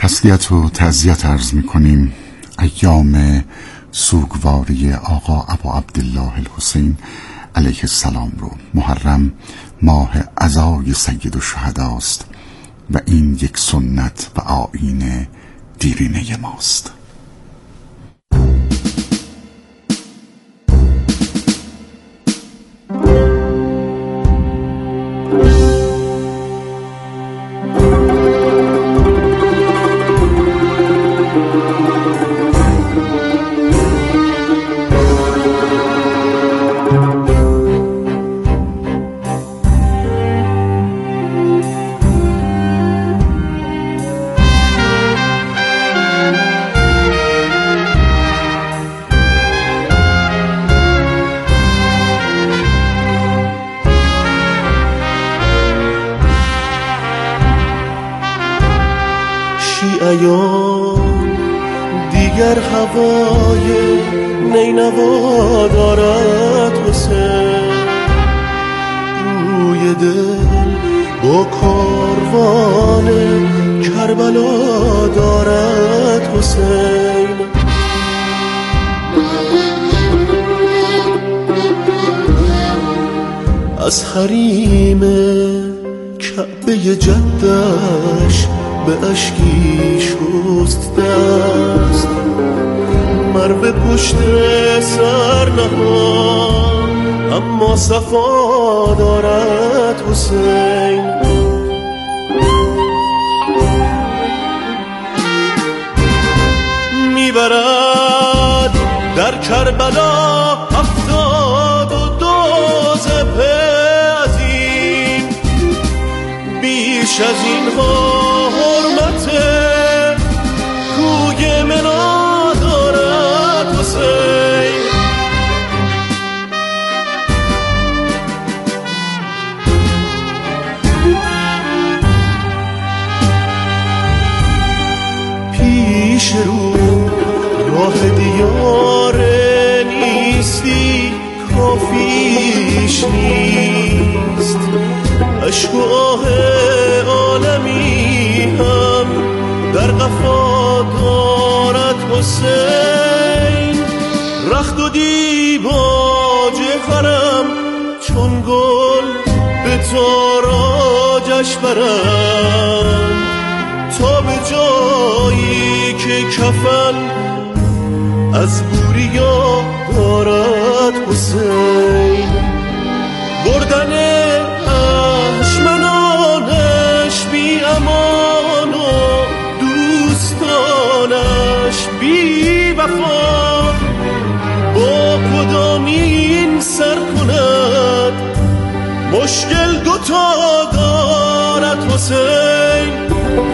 تسلیت و تعزیت عرض می‌کنیم ایام سوگواری آقا ابا عبدالله الحسین علیه السلام رو. محرم ماه عزای سید الشهدا است و این یک سنت و آیین دیرینه ماست. شیعیان دیگر هوای نینوا دارد حسین، روی دل با کاروان کربلا دارد حسین. از حریم کعبه جدش به اشکی شست دست، مروه پشت سر نهاد اما صفا دارد حسین. میبرد در کربلا 72 ذبح عظیم، بیش از اینها حرمت کوی منا دارد حسین. پیش رو راه دیار نیستی کافیش نیست، عشق و آه عالمی هم در قفا دارد حسین. رخت و دیباج حرم چون گل به تاراجش برند، تا به جایی که کفن از بوریا دارد حسین. بردن دشمنانش بی امان و دوستانش بی وفا، با کدامین سر کند مشکل دوتا دارد حسین.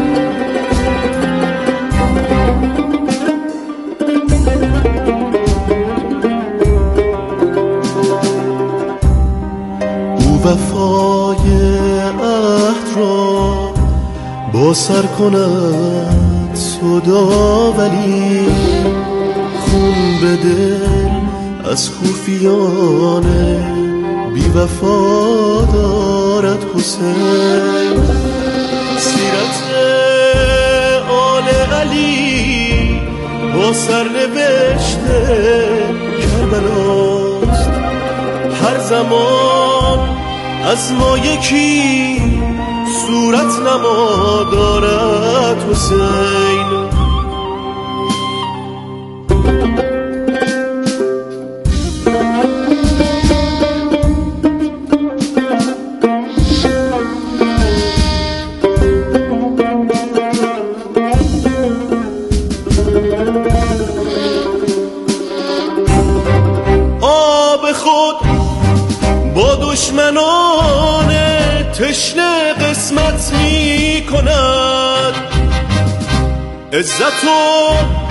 وفای عهد را با سر کند صدا، ولی خون به دل از خوفیان بی وفا دارد حسین. سیرت آل علی با سرنوشت کربلاست، هر زمان از ما یکی صورت نما دارد حسین. آب خود با دشمنان تشنه قسمت می کند، عزت و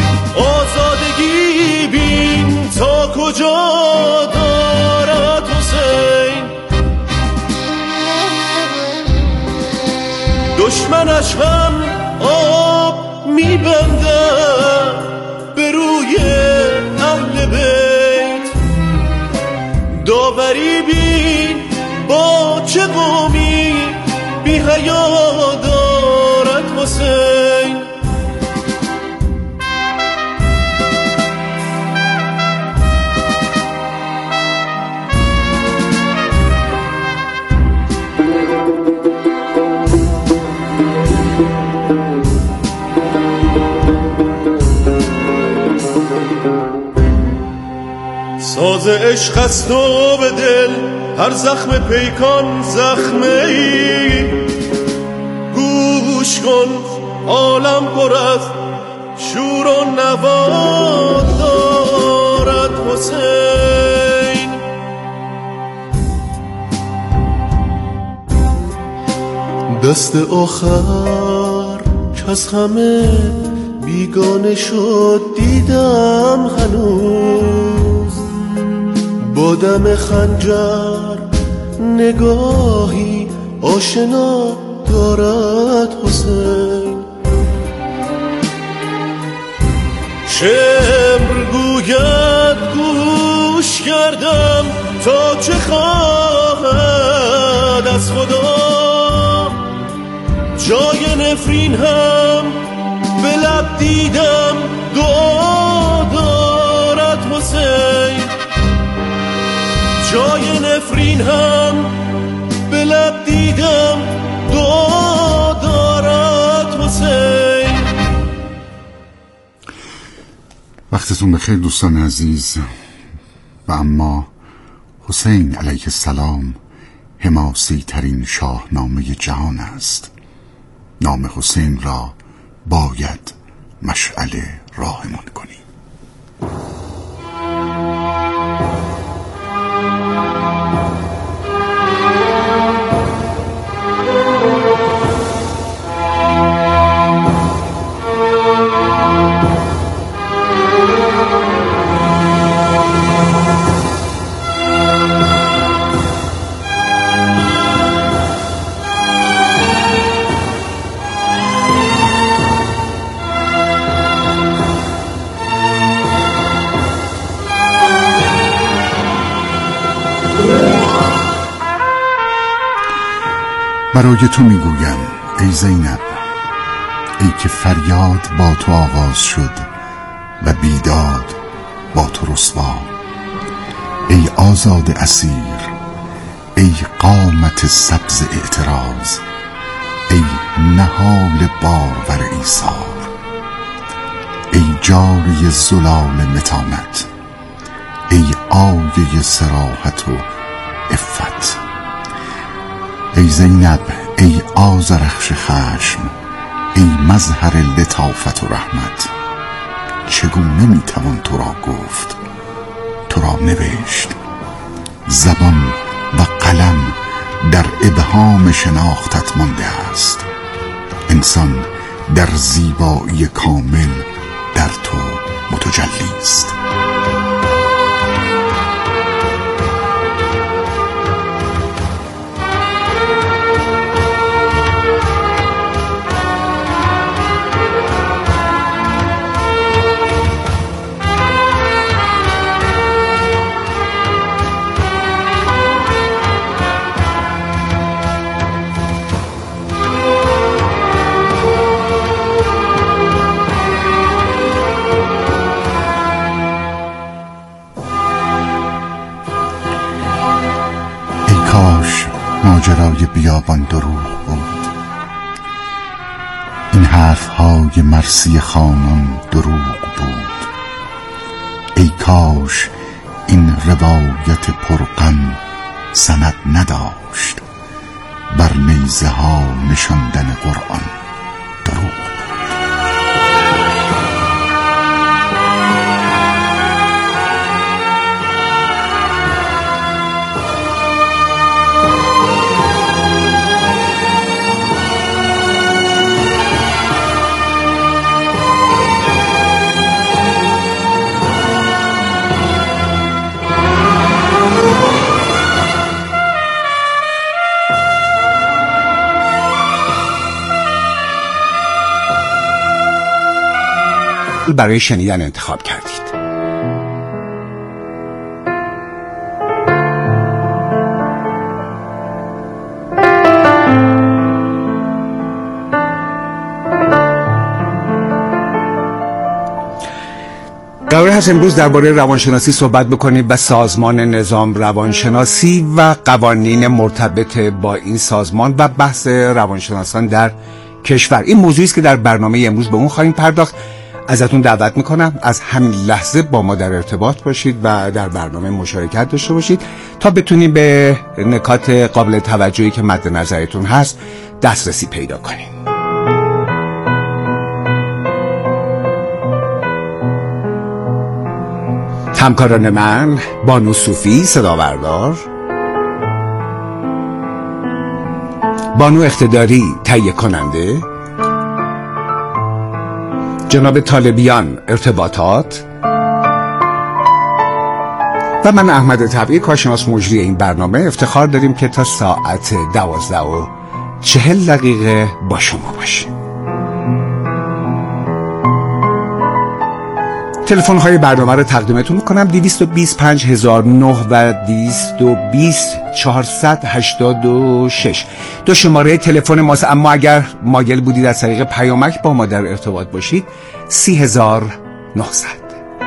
آزادگی بین تا کجا دارد حسین. دشمنش هم آب می بندد به روی اهل بیت، داوری بین با چه قومی بی حیا دارد حسین. راز عشق است و به دل هر زخم پیکان زخمه ای. گوش کن عالم پر از شور و نوا دارد حسین. دست آخر که از همه بیگانه شد دیدم هنوز، با دم خنجر نگاهی آشنا دارد حسین. شمر گوید گوش کردم تا چه خواهد از خدا، جای نفرین هم به لب دیدم دعا دارد حسین. جای نفرین هم به لب دیدم دعا دارد حسین. وقتتون بخیر دوستان عزیز. و اما حسین علیه السلام حماسی ترین شاهنامه جهان است. نام حسین را باید مشعل راهمان کنیم. برای تو میگویم ای زینب، ای که فریاد با تو آغاز شد و بیداد با تو رسوا. ای آزاد اسیر، ای قامت سبز اعتراض، ای نهال بارور ایثار، ای جاری زلال متانت، ای آیه صراحت و عفت. ای زینب، ای آذرخش خشم، ای مظهر لطافت و رحمت. چگونه میتوان تو را گفت، تو را نوشت؟ زبان و قلم در ابهام شناختت مانده است. انسان در زیبایی کامل در تو متجلی است. ماجرای بیابان دروغ بود، این حرفهای مرسی خانان دروغ بود. ای کاش این روایت پرغم سند نداشت، بر نیزه ها نشاندن قرآن دروغ بود. برای شنیدن انتخاب کردید. قرار هست امروز درباره روانشناسی صحبت بکنیم و سازمان نظام روانشناسی و قوانین مرتبط با این سازمان و بحث روانشناسان در کشور. این موضوعی است که در برنامه امروز به اون خواهیم پرداخت. ازتون دعوت میکنم از همین لحظه با ما در ارتباط باشید و در برنامه مشارکت داشته باشید تا بتونیم به نکات قابل توجهی که مد نظرتون هست دسترسی پیدا کنیم. همکاران من بانو صوفی صداوردار، بانو اقتداری تهیه کننده، جناب طالبیان ارتباطات و من احمد طبعی کارشناس مجری این برنامه افتخار داریم که تا ساعت 12:40 با شما باشیم. تلفن های برنامه رو تقدیمتون میکنم 225009 و 220486 دو شماره تلفن ماست، اما اگر مایل بودید از طریق پیامک با ما در ارتباط باشید 30900.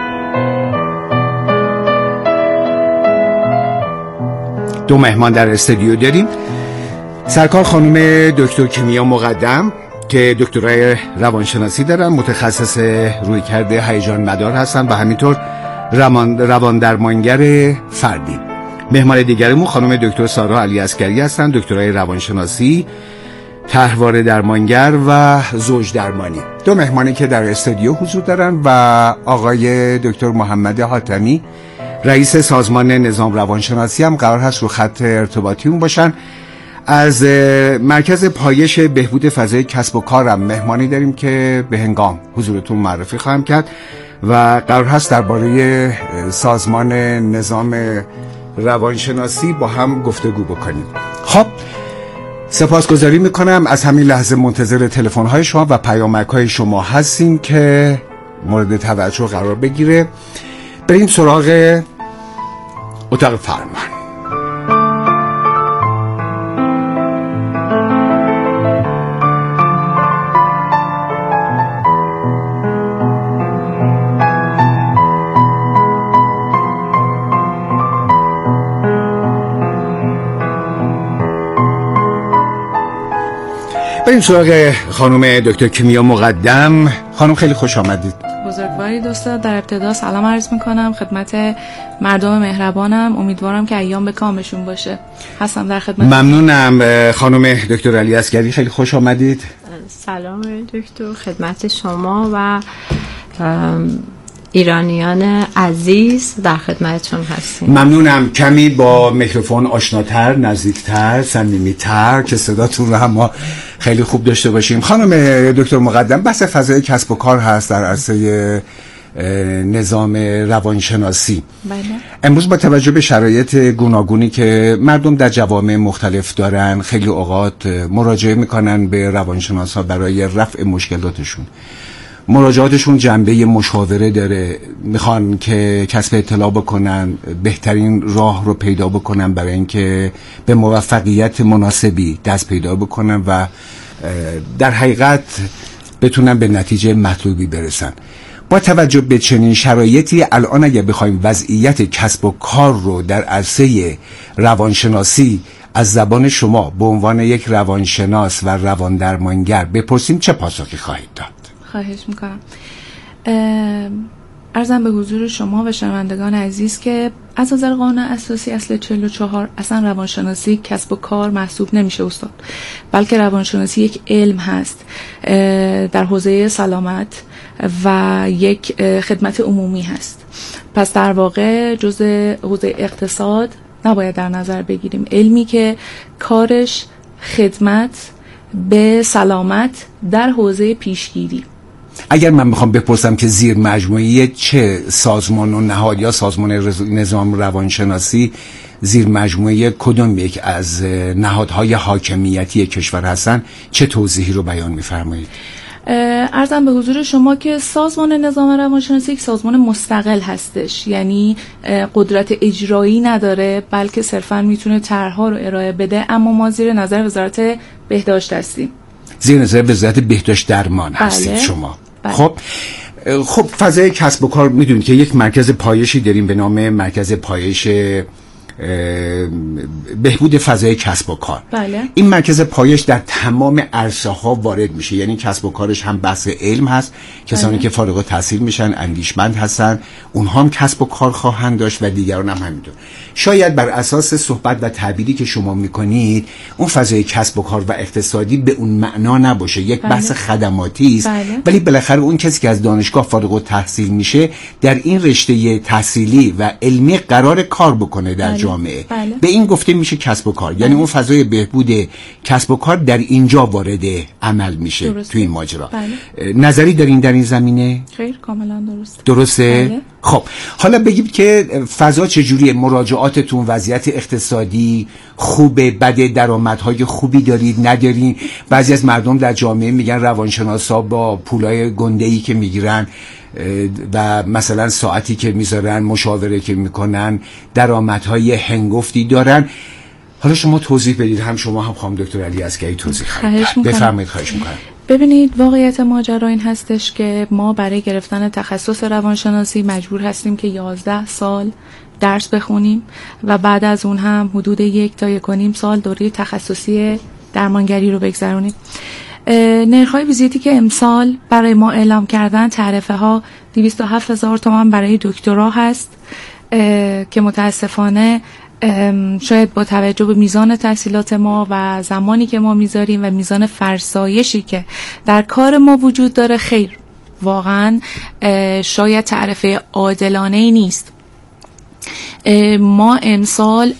دو مهمان در استودیو داریم. سرکار خانم دکتر کیمیا مقدم که دکترای روانشناسی دارن، متخصص رویکرد هیجان مدار هستن و همینطور روان درمانگر فردی. مهمان دیگرمون خانم دکتر سارا علی عسکری هستن، دکترای روانشناسی، طرحواره درمانگر و زوج درمانی. دو مهمانی که در استودیو حضور دارن و آقای دکتر محمد حاتمی رئیس سازمان نظام روانشناسی هم قرار هست رو خط ارتباطیمون باشن. از مرکز پایش بهبود فضای کسب و کارم مهمانی داریم که به هنگام حضورتون معرفی خواهم کرد و قرار هست درباره سازمان نظام روانشناسی با هم گفتگو بکنیم. خب سپاسگزاری میکنم. از همین لحظه منتظر تلفن‌های شما و پیامک‌های شما هستیم که مورد توجه قرار بگیره. بریم سراغ اتاق فرمان. بریم سراغ خانم دکتر کیمیا مقدم. خانم خیلی خوش آمدید. بزرگوارید استاد. در ابتدا سلام عرض میکنم خدمت مردم مهربانم. امیدوارم که ایام به کامشون باشه. هستم در خدمت. ممنونم. خانم دکتر علی عسکری خیلی خوش آمدید. سلام دکتر خدمت شما و ایرانیان عزیز در خدمتتون هستیم. ممنونم. کمی با میکروفون آشناتر، نزدیکتر، صمیمیتر که صداتون رو هم ما خیلی خوب داشته باشیم. خانم دکتر مقدم، بحث فضای کسب و کار هست در عرصه نظام روانشناسی. بله. امروز با توجه به شرایط گوناگونی که مردم در جوامع مختلف دارن، خیلی اوقات مراجعه میکنن به روانشناسا برای رفع مشکلاتشون. مراجعاتشون جنبه مشاوره داره، میخوان که کسب اطلاع بکنن، بهترین راه رو پیدا بکنن برای اینکه به موفقیت مناسبی دست پیدا بکنن و در حقیقت بتونن به نتیجه مطلوبی برسن. با توجه به چنین شرایطی الان اگه بخوایم وضعیت کسب و کار رو در عرصه روانشناسی از زبان شما به عنوان یک روانشناس و روان درمانگر بپرسیم چه پاسخی خواهید داد؟ خواهش میکنم. عرضم به حضور شما و شنوندگان عزیز که از نظر قانون اساسی اصل 44 اصلا روانشناسی کسب و کار محسوب نمیشه استاد، بلکه روانشناسی یک علم هست در حوزه سلامت و یک خدمت عمومی هست. پس در واقع جزء حوزه اقتصاد نباید در نظر بگیریم. علمی که کارش خدمت به سلامت در حوزه پیشگیری. اگر من میخوام بپرسم که زیر مجموعه چه سازمان و نهاد یا سازمان نظام روانشناسی زیر مجموعه کدوم یک از نهادهای حاکمیتی کشور هستن، چه توضیحی رو بیان میفرمایید؟ عرضم به حضور شما که سازمان نظام روانشناسی یک سازمان مستقل هستش، یعنی قدرت اجرایی نداره، بلکه صرفا میتونه طرح‌ها رو ارائه بده، اما ما زیر نظر وزارت بهداشت هستیم. زیر نظر وزارت بهداشت درمان هستید شما. بله. خب فضای کسب و کار میدونید که یک مرکز پایشی داریم به نام مرکز پایش بهبود فضای کسب و کار. بله. این مرکز پایش در تمام عرصه ها وارد میشه، یعنی کسب و کارش هم بحث علم هست، کسانی که فارغ التحصیل میشن اندیشمند هستن اونها هم کسب و کار خواهند داشت و دیگران هم همینطور. شاید بر اساس صحبت و تعبیری که شما میکنید اون فضای کسب و کار و اقتصادی به اون معنا نباشه، یک بحث خدماتی است. ولی بالاخره اون کسی که از دانشگاه فارغ التحصیل میشه در این رشته تحصیلی و علمی قرار کار بکنه در جامعه. به این گفته میشه کسب و کار. یعنی اون فضای بهبود کسب و کار در اینجا وارد عمل میشه توی این ماجرا. نظری دارین در این زمینه؟ خیر، کاملا درسته؟ خب حالا بگید که فضا چجوریه؟ مراجعاتتون، وضعیت اقتصادی خوبه، بده، درآمدهای خوبی دارید، ندارین؟ بعضی از مردم در جامعه میگن روانشناسا با پولای گنده‌ای که میگیرن و مثلا ساعتی که میذارن، مشاوره که میکنن، درآمدهای هنگفتی دارن. حالا شما توضیح بدید، هم شما هم خانم دکتر علی عسکری توضیح خواهید. بفرمایید. خواهش میکنم. ببینید، واقعیت ماجرا این هستش که ما برای گرفتن تخصص روانشناسی مجبور هستیم که 11 سال درس بخونیم و بعد از اون هم حدود 1 تا 1.5 سال دوره تخصصی درمانگری رو بگذرونیم. نرخ‌های ویزیتی که امسال برای ما اعلام کردن، تعرفه ها 207,000 تومان برای دکترا هست که متاسفانه شاید با توجه به میزان تحصیلات ما و زمانی که ما میذاریم و میزان فرسایشی که در کار ما وجود داره، خیر واقعا شاید تعرفه عادلانه‌ای نیست. ما امسال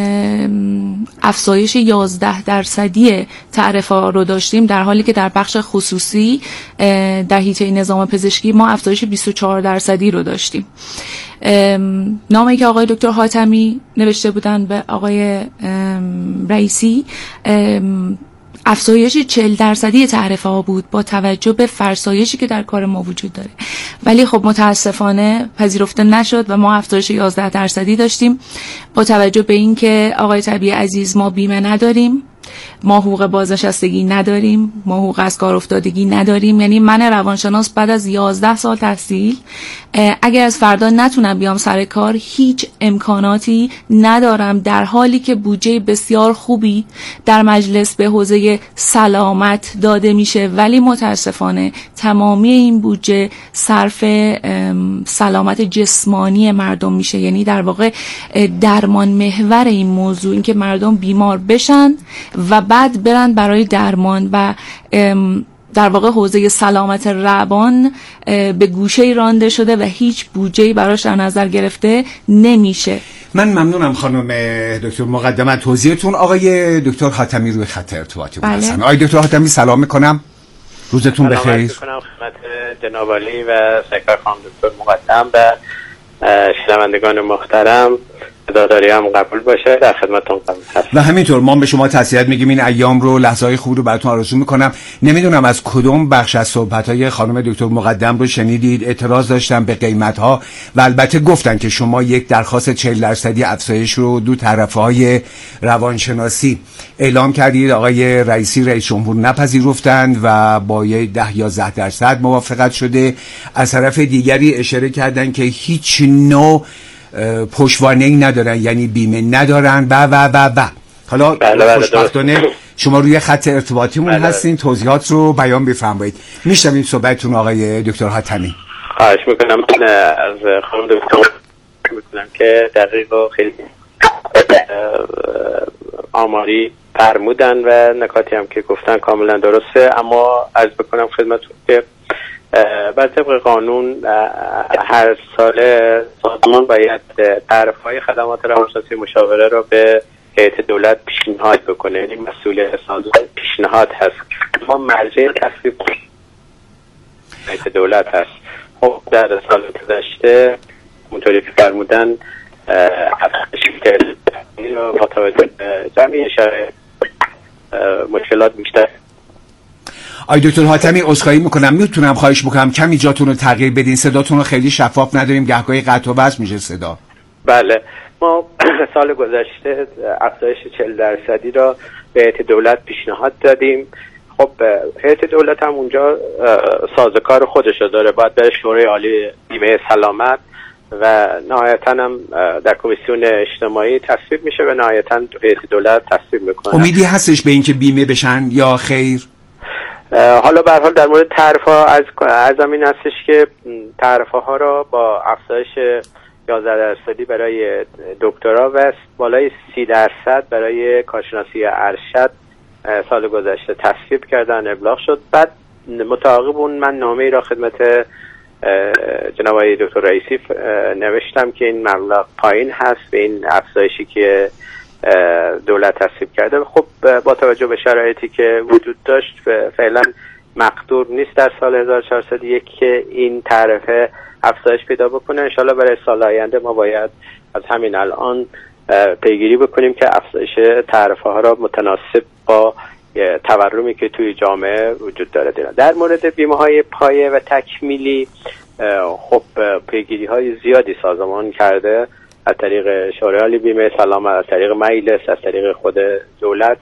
افزایش 11% تعرفه رو داشتیم، در حالی که در بخش خصوصی در حیطه نظام پزشکی ما افزایش 24% رو داشتیم. نامه‌ای که آقای دکتر حاتمی نوشته بودن به آقای رئیسی افزایش 40% تعرفه ها بود با توجه به فرسایشی که در کار ما وجود داره، ولی خب متاسفانه پذیرفته نشد و ما افزایش 11% داشتیم. با توجه به این که آقای طبیعی عزیز ما بیمه نداریم، ما حقوق بازنشستگی نداریم، ما حقوق از کار افتادگی نداریم، یعنی من روانشناس بعد از 11 سال تحصیل اگر از فردا نتونم بیام سر کار هیچ امکاناتی ندارم، در حالی که بودجه بسیار خوبی در مجلس به حوزه سلامت داده میشه، ولی متاسفانه تمامی این بودجه صرف سلامت جسمانی مردم میشه. یعنی در واقع درمان محور این موضوع، این که مردم بیمار بشن و بعد برن برای درمان و در واقع حوزه سلامت روان به گوشه رانده شده و هیچ بودجه‌ای براش در نظر گرفته نمیشه. من ممنونم خانم دکتر مقدمه توضیحتون. آقای دکتر حاتمی روی خط ارتباطی هستن. آقای دکتر حاتمی سلام میکنم، روزتون بخیر. سلام میکنم خدمت جناب عالی و سرکار خانم دکتر مقدم و شنوندگان محترم. داداری هم قبول باشه، در خدمتتون هستم. و همینطور ما به شما تسلیت میگیم، این ایام رو، لحظه‌های خوب رو براتون آرزو میکنم. نمیدونم از کدوم بخش از صحبت‌های خانم دکتر مقدم رو شنیدید، اعتراض داشتن به قیمت‌ها و البته گفتن که شما یک درخواست 40% افزایش رو دو طرف‌های روانشناسی اعلام کردید. آقای رئیسی رئیس جمهور نپذیرفتند و با 10-11% موافقت شده. از طرف دیگری اشاره کردن که هیچ نوع پشتوانه‌ای ندارن، یعنی بیمه ندارن و حالا خوشبختانه شما روی خط ارتباطیمون هستین، توضیحات رو بیان بفرمایید. میشنویم صحبتتون آقای دکتر حاتمی. خواهش میکنم. از خانم دکتر میکنم که دقیق و خیلی آماری فرمودن و نکاتی هم که گفتن کاملا درسته، اما عرض بکنم خدمتتون که بر طبق قانون هر سال سازمان باید تعرفه‌های خدمات روانشناسی مشاوره را به هیئت دولت پیشنهاد بکنه، یعنی مسئولیت سازمان پیشنهاد هست. ما مرجع تصویب هیئت دولت هست. خب در سال گذشته اونطوری که فرمودن با توجه به جمعی شرایط مشکلات بیشتر. آی دکتر حاتمی عذرخواهی میکنم، میتونم خواهش بکنم کمی جاتون رو تغییر بدین؟ صداتون رو خیلی شفاف نداریم، گهگاهی قطع و وصل میشه صدا. بله، ما سال گذشته افزایش 40% را به هیئت دولت پیشنهاد دادیم. خب هیئت دولت هم اونجا سازوکار خودش رو داره، باید بره شورای عالی بیمه سلامت و نهایتاً هم در کمیسیون اجتماعی تصویب میشه و نهایتاً هیئت دولت تصویب میکنه. امیدی هستش به اینکه بیمه بشن یا خیر؟ حالا به هر حال در مورد تعرفه‌ها از این هستش که تعرفه‌ها را با افزایش 11% برای دکترا و بالای 30% برای کارشناسی ارشد سال گذشته تصویب کردن، ابلاغ شد. بعد متعاقب اون من نامه‌ای را خدمت جناب آقای دکتر رئیسی نوشتم که این مبلغ پایین هست به این افزایشی که دولت تصویب کرده. خب با توجه به شرایطی که وجود داشت فعلا مقدور نیست در سال 1401 که این تعرفه افزایش پیدا بکنه. انشالله برای سال آینده ما باید از همین الان پیگیری بکنیم که افزایش تعرفه ها را متناسب با تورمی که توی جامعه وجود داره. در مورد بیمه های پایه و تکمیلی خب پیگیری های زیادی سازمان کرده از طریق شورای عالی بیمه سلامت، از طریق مجلس، از طریق خود دولت.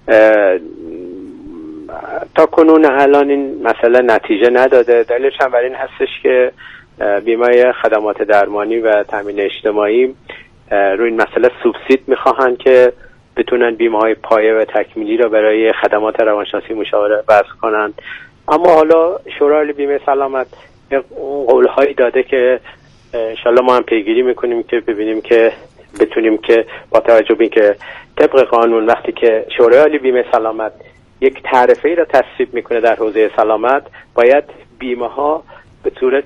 تا کنون الان این مسئله نتیجه نداده. دلیلش هم برای این هستش که بیمه خدمات درمانی و تامین اجتماعی روی این مسئله سوبسید میخواهند که بتونن بیمه های پایه و تکمیلی را برای خدمات روانشناسی مشاوره بحث کنند. اما حالا شورای عالی بیمه سلامت قول هایی داده که انشالله ما هم پیگیری میکنیم که ببینیم که بتونیم که با توجه به اینکه طبق قانون وقتی که شورای عالی بیمه سلامت یک تعرفه ای را تصویب میکنه در حوزه سلامت، باید بیمه ها به صورت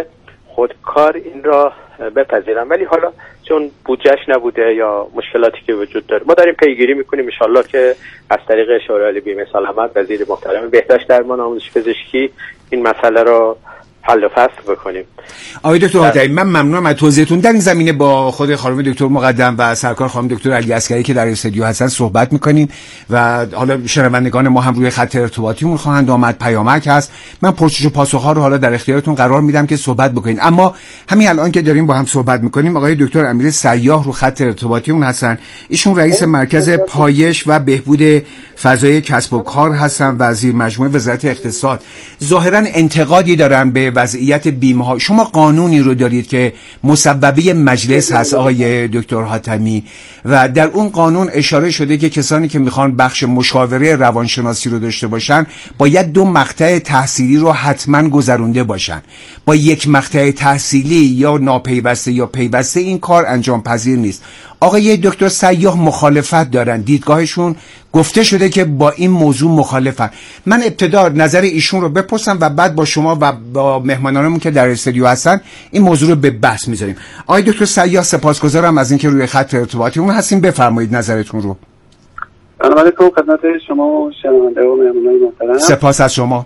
خودکار این را بپذیرن. ولی حالا چون بودجهش نبوده یا مشکلاتی که وجود داره، ما داریم پیگیری میکنیم انشالله که از طریق شورای عالی بیمه سلامت وزیر محترم بهداشت درمان آموزش پزشکی این مسئله را حل و فصل بکنیم. آقای دکتر حاتمی، من ممنونم از توضیحتون. در این زمینه با خود خانم دکتر مقدم و سرکار خانم دکتر علی عسکری که در استودیو هستن صحبت میکنیم و حالا شنوندگان ما هم روی خط ارتباطیمون خواهند آمد. پیامک هست، من پرسش و پاسخ‌ها رو حالا در اختیارتون قرار میدم که صحبت بکنین. اما همین الان که داریم با هم صحبت میکنیم، آقای دکتر امیر سیاح رو خط ارتباطیمون هستن. ایشون رئیس مرکز پایش و بهبود فضای کسب و کار هستن و زیر مجموعه وزارت اقتصاد. ظاهرا انتقادی دارن به وضعیت بیمه ها. شما قانونی رو دارید که مصوبه مجلس هست آقای دکتر حاتمی و در اون قانون اشاره شده که کسانی که میخوان بخش مشاوره روانشناسی رو داشته باشن باید 2 مقطع تحصیلی رو حتما گذرونده باشن. با یک مقطع تحصیلی یا ناپیوسته یا پیوسته این کار انجام پذیر نیست. آقای دکتر سیاح مخالفت دارن، دیدگاهشون گفته شده که با این موضوع مخالفن. من ابتدا نظر ایشون رو بپرسم و بعد با شما و با مهمانانمون که در استودیو هستن این موضوع رو به بحث میذاریم. آقای دکتر سیاح سپاسگزارم از اینکه روی خط ارتباطیمون هستین. بفرمایید نظرتون رو. سلام علیکم خدمت شما و شنونده و مهمانان محترم. سپاس از شما.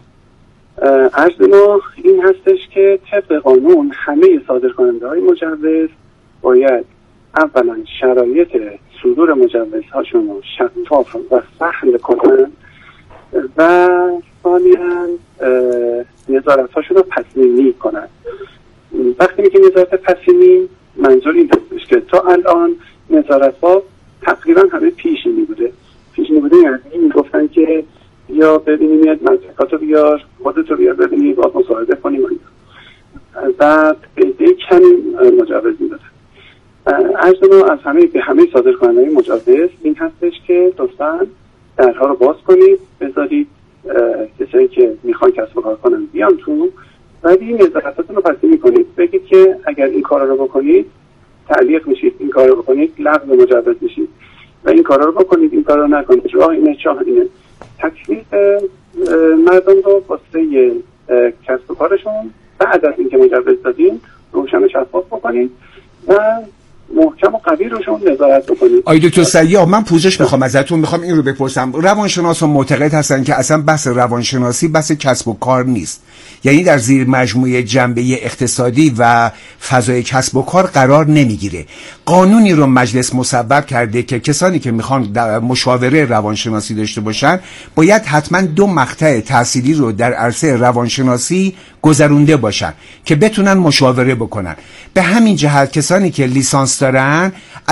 عرض ما این هستش که طبق قانون همه صادرکننده‌های مجوز باید اولا شرایط صدور مجوزهاشون رو شفاف و سهل کنن و ثانیاً نظارت‌هاشون رو پس‌زمینی کنن. وقتی میگه نظارت پس‌زمینی منظور این هستش که تا الان نظارت‌ها تقریبا همه پیشینی بوده یعنی میگفتن که یا ببینیم میاد منطقاتو بیار، خودتو بیار ببینیم با مصاحبه کنیم و به کمی مجوز میدادن. عرض ما از همه صادرکننده‌های مجوز این هستش که لطفاً درها رو باز کنید، بذارید کسایی که میخوان کسب و کار کنن بیان تو، ولی نظارتاتون رو پس‌زمینی کنید. بگید که اگر این کارا رو بکنید تعلیق میشید، این کارا رو بکنید لغو مجوز میشید و این کارا رو بکنید این کارا رو نکنید. راه اینه، چاه اینه. تکلیف مردم رو واسه کسب و کارشون بعد از اینکه مجوز دادین روشن و شفاف بکنید و محکم و قوی روشون نظارت بکنید. آقای دکتر سیاح، من پوزش میخوام ازتون، میخوام این رو بپرسم. روانشناسان معتقد هستن که اصلا بحث روانشناسی بحث کسب و کار نیست، یعنی در زیر مجموعه جنبه اقتصادی و فضای کسب و کار قرار نمیگیره. قانونی رو مجلس مصوب کرده که کسانی که میخوان مشاوره روانشناسی داشته باشن باید حتما 2 مقطع تحصیلی رو در عرصه روانشناسی گذرونده باشن که بتونن مشاوره بکنن. به همین جهت کسانی که لیسانس دارن اگر میخوان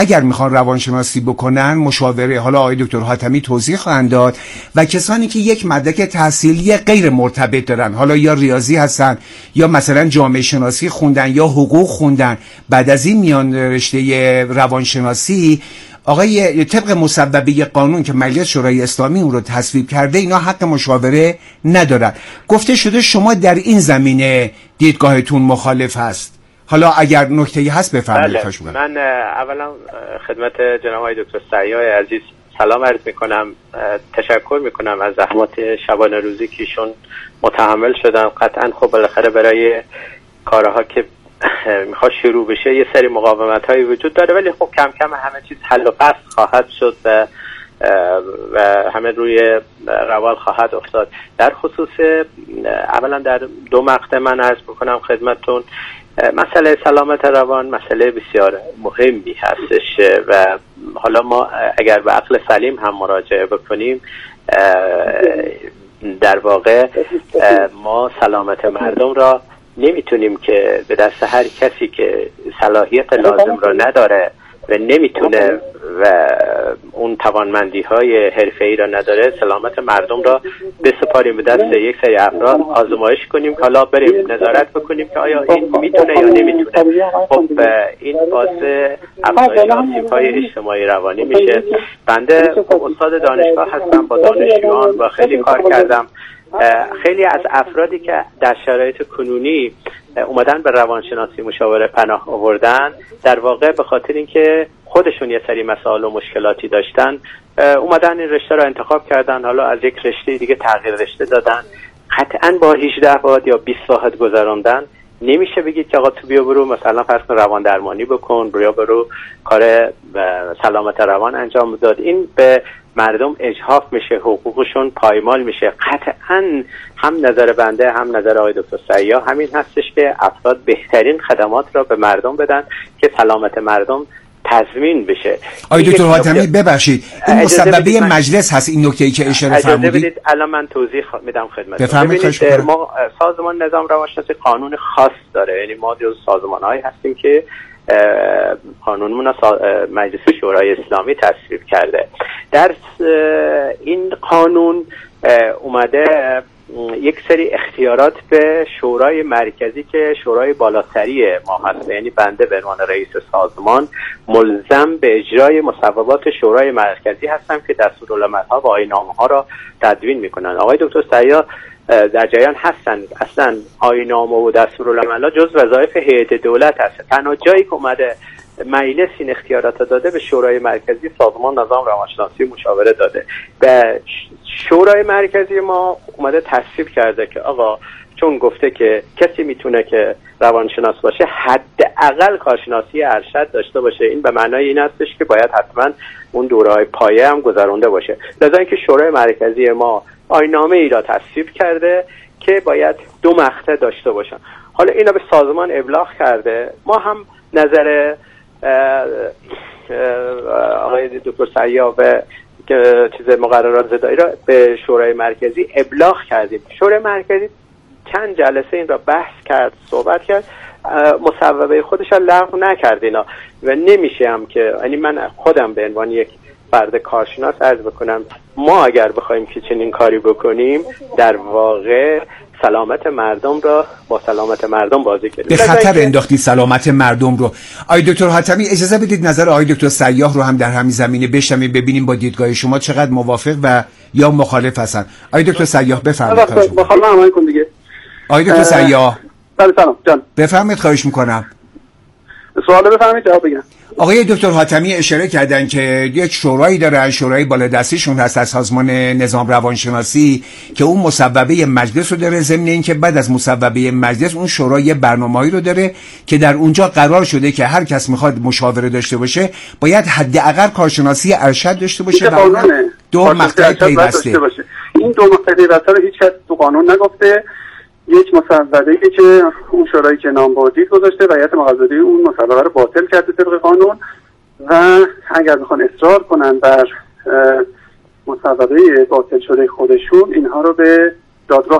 میخوان روانشناسی بکنن مشاوره، حالا آقای دکتر حاتمی توضیح خواهند داد، و کسانی که یک مدرک تحصیلی غیر مرتبط دارن، حالا یا ریاضی هستن یا مثلا جامعه شناسی خوندن یا حقوق خوندن، بعد از این میان رشته روانشناسی، آقای طبق مصوبه قانون که مجلس شورای اسلامی اون رو تصویب کرده، اینا حق مشاوره ندارن. گفته شده شما در این زمینه دیدگاهتون مخالف هست. حالا اگر نکته‌ای هست بفرمایید. بله. من اولا خدمت جناب آقای دکتر سیاح عزیز سلام عرض میکنم، تشکر میکنم از زحمات شبانه روزی که ایشون متحمل شدن. قطعا خب بالاخره برای کارها که میخواد شروع بشه یه سری مقاومت هایی وجود داره، ولی خب کم کم همه چیز حل و فصل خواهد شد و همه روی روال خواهد افتاد. در خصوص اولا در دو مقطع من عرض بکنم خدمتتون، مسئله سلامت روان مسئله بسیار مهمی هستش و حالا ما اگر به عقل سلیم هم مراجعه بکنیم در واقع ما سلامت مردم را نمیتونیم که به دست هر کسی که صلاحیت لازم را نداره و نمیتونه و اون توانمندی های حرفه‌ای را نداره سلامت مردم را بسپاریم به دست یک سری افراد، آزمایش کنیم که حالا بریم نظارت بکنیم که آیا این میتونه یا نمیتونه. خب این باعث افزایش آسیب‌های اجتماعی روانی میشه. بنده استاد دانشگاه هستم، با دانشجویان با خیلی کار کردم. خیلی از افرادی که در شرایط کنونی اومدن به روانشناسی مشاوره پناه آوردن، در واقع به خاطر اینکه خودشون یه سری مسائل و مشکلاتی داشتن اومدن این رشته رو انتخاب کردن، حالا از یک رشته دیگه تغییر رشته دادن. قطعاً با 18 واحد یا 20 واحد گذراندن نمیشه بگید که آقا تو بیا برو مثلا فرض کن روان درمانی بکن یا برو کار سلامت روان انجام داد. این به مردم اجحاف میشه، حقوقشون پایمال میشه. قطعاً هم نظر بنده هم نظر آقای دکتر سیاح همین هستش که افراد بهترین خدمات را به مردم بدن که سلامت مردم تضمین بشه. آقای دکتر حاتمی ببخشید، این مصوبه مجلس هست، این نکته‌ای که اشاره فرمودید. الان من توضیح میدم خدمتتون. بفرمایید. ما سازمان نظام روانشناسی قانون خاص داره، یعنی ما جز سازمان‌هایی هستیم که قانونمون مجلس شورای اسلامی تصویب کرده. در این قانون اومده یک سری اختیارات به شورای مرکزی که شورای بالاتری ما هست، یعنی بنده به عنوان رئیس سازمان ملزم به اجرای مصوبات شورای مرکزی هستم که دستورالعمل‌ها و آیین‌نامه‌ها را تدوین میکنن. آقای دکتر سیاح در جریان هستن. اصلا آیین‌نامه و دستورالعمل‌ها جز وظایف هیئت دولت هست. تنها جایی که اومده مجلس این اختیارات داده به شورای مرکزی سازمان نظام روانشناسی مشاوره داده. به شورای مرکزی ما اومده تصویب کرده که آقا چون گفته که کسی میتونه که روانشناس باشه حداقل کارشناسی ارشد داشته باشه. این به معنای این هستش که باید حتما اون دوره‌های پایه هم گذرونده باشه. لذا اینکه شورای مرکزی ما آیین‌نامه ای را تصویب کرده که باید 2 مقطع داشته باشن. حالا اینا به سازمان ابلاغ کرده. ما هم نظر آقای دکتر سیاح و چیز مقررات زدایی را به شورای مرکزی ابلاغ کردیم. شورای مرکزی چند جلسه این را بحث کرد، صحبت کرد، مصوبه خودش را لغو نکرد اینا و نمیشه هم که، یعنی من خودم به عنوان یک فرد کارشناس عرض بکنم ما اگر بخوایم که چنین کاری بکنیم در واقع سلامت مردم را با سلامت مردم بازی کردیم، به خطر انداختی سلامت مردم رو. آقای دکتر حاتمی اجازه بدید نظر آقای دکتر سیاح رو هم در همین زمینه بشنویم، ببینیم با دیدگاه شما چقدر موافق و یا مخالف هستن. آقای دکتر سیاح بفرمایید. بخوام همین کن دیگه. آقای دکتر سیاح بله سلام جان. بفرمایید، خواهش میکنم. سوال بفرمایید جواب بگم. آقای دکتر حاتمی اشاره کردن که یک شورایی دارن، شورای بالادستیشون هست از سازمان نظام روانشناسی که اون مصوبه مجلس رو داره، ضمن اینکه بعد از مصوبه مجلس اون شورای برنامه‌ای رو داره که در اونجا قرار شده که هر کس میخواد مشاوره داشته باشه باید حداقل کارشناسی ارشد داشته باشه و اون 2 مقطع پیوسته. این 2 مقطع پیوسته رو هیچ کس تو قانون نگفته. یک مصوبه‌ای که اون شورایی که نام بردید گذاشته و هیئت مقرره‌ای اون مصوبه رو باطل کرده طبق قانون و اگر بخوان اصرار کنن بر مصوبه باطل شده خودشون اینها رو به دادگاه